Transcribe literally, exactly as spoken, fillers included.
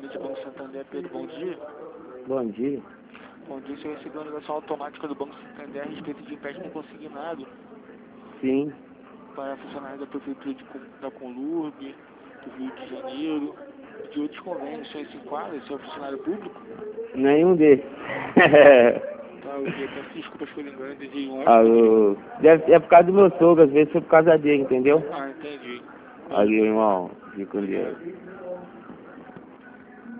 aqui de Banco Santander, Pedro, bom dia. Bom dia. Bom dia, o senhor recebeu a ligação automática do Banco Santander a respeito de empréstimo consignado Sim. para funcionários da Prefeitura de, Com- da Conlurb, do Rio de Janeiro e de outros convênios. O senhor se enquadra? O senhor é funcionário público? Nenhum desses. Tá, ok. Peço desculpas pelo engano, desejo um ótimo dia. Alô. Deve, é por causa do meu sogro, às vezes foi por causa dele, entendeu? Ah, entendi. Aí, irmão. Fica com Deus. Obrigado.